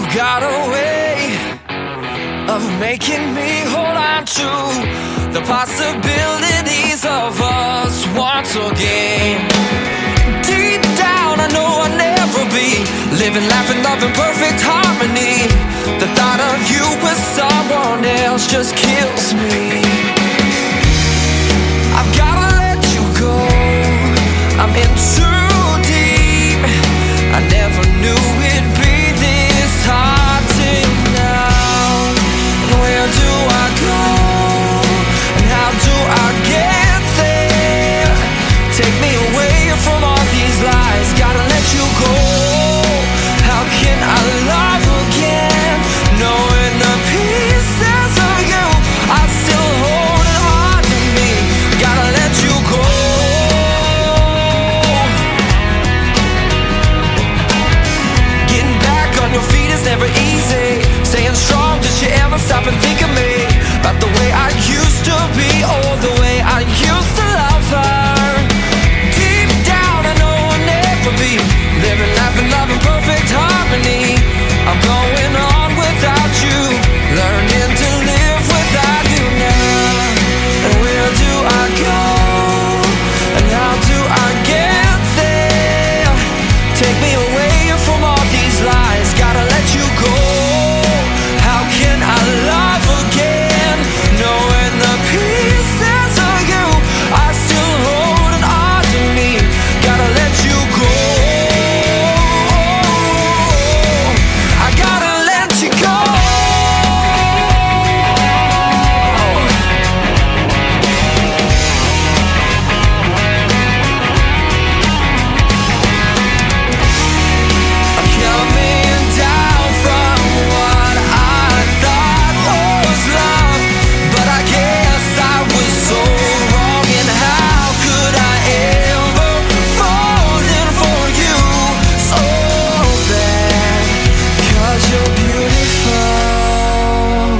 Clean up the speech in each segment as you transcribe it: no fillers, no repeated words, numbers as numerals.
got a way of making me hold on to the possibilities of us once again. Deep down I know I'll never be living, laughing, loving, perfect harmony. The thought of you with someone else just kills me. I've gotta let you go, I'm in too deep. I never knew it'd be this hard till now. And where do I go? And how do I get there? Take me away from all these lies. Gotta let you go. How can I love again, knowing the pieces of you I still hold it hard to me? Gotta let you go. Getting back on your feet is never easy. Staying strong, did you ever stop and think of me? About the way I used to be, or the way I used to love her. Deep down I know I'll never be living, laughing, loving, perfect harmony. I'm going on without you, learning to live without you now. And where do I go? And how do I get there? Take me away from all these lies. Gotta let you go. How can I love again, knowing the pieces of you are still holding on to me? Gotta let you go. I gotta let you go. I'm coming down from what I thought was love, but I guess I was so wrong. And how could I ever fall in for you so bad? 'Cause you're beautiful.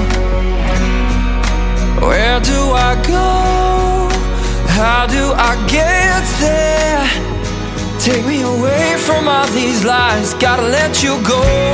Where do I go? How do I get there? Take me away from all these lies. Gotta let you go.